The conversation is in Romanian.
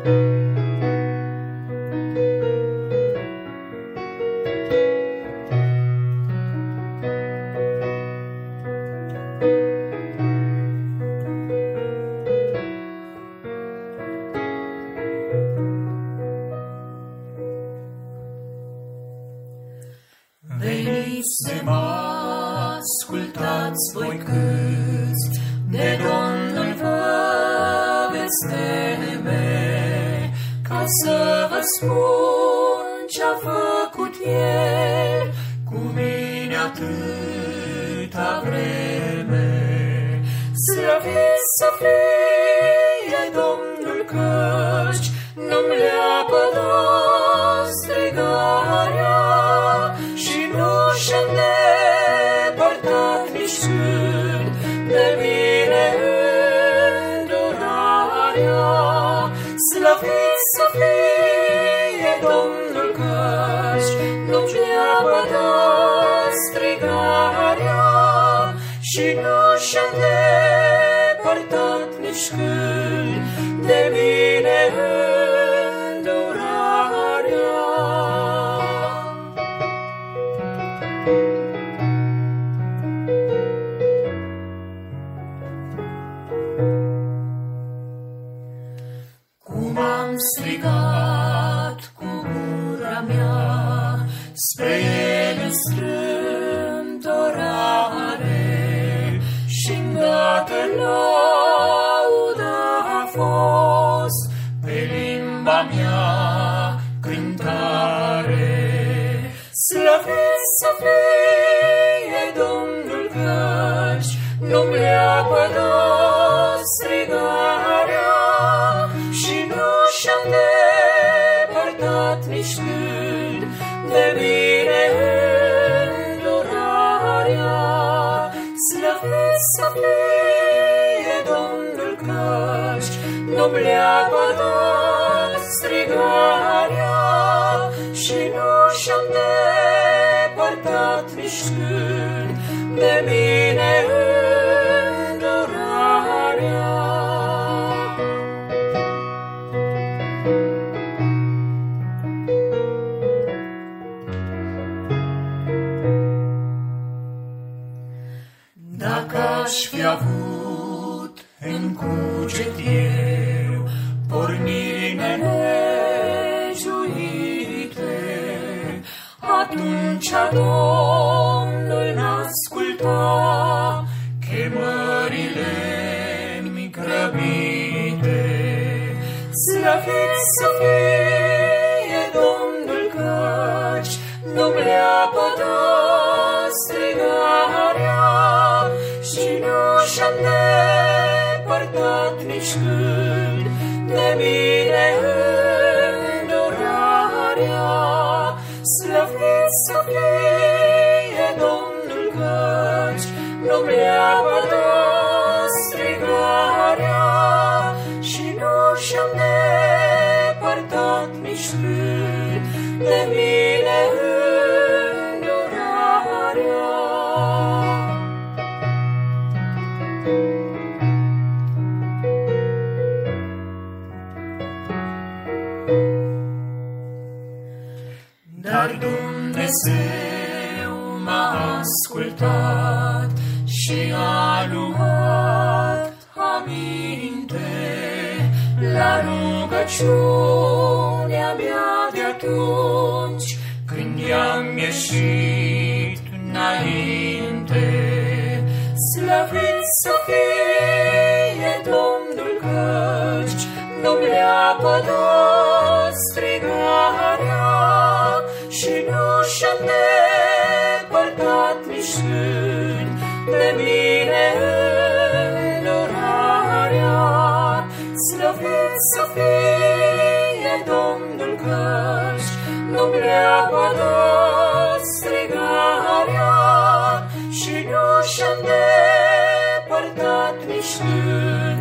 Veniți de mă ascultați voi câți, de Domnul vă veți teme, ca să vă spun ce-a făcut El cu mine atâta vreme. Slăvit să fie Domnul, căci nu-mi le-a pădat strigarea și nu și-a îndepărtat nici când de mine îndurarea. Slăvit să fie Domnul, căci nu-mi le-a pădat strigarea și nu și-a îndepărtat nici când de mine îndurarea. Cum am strigat cu gura mea spre El în strâmtorare, și-ndată laudă a fost pe limba mea cântare. Slăvit să fie Domnul, căci nu-mi le-a pădat strigarea și nu și-a îndepărtat nici când de mine îndurarea. Slăvit să fie Domnul, căci nu-mi le-a pădat strigarea și nu și-a îndepărtat nici când de mine îndurarea. Dacă aș fi avut în cuget eu porniri nelegiuite, atunci Domnul n-asculta chemările-mi grăbite. Slăvit să fie Domnul, căci nu-mi le-a pădat strigarea și nu și-a îndepărtat nici când de mine îndurarea. Slăvit să fie Domnul, căci nu-mi le-a pădat strigarea și nu și-a îndepărtat nici când de mine îndurarea. Dar Dumnezeu m-a ascultat și a luat aminte la rugăciunea mea de atunci, când i-am ieșit înainte. Slăvit să fie Domnul, căci nu-mi le-a pădat strigarea și nu și-a îndepărtat nici când de mine îndurarea. Slăvit să fie Domnul, căci nu-mi le-a pădat strigarea și nu și-a îndepărtat nici când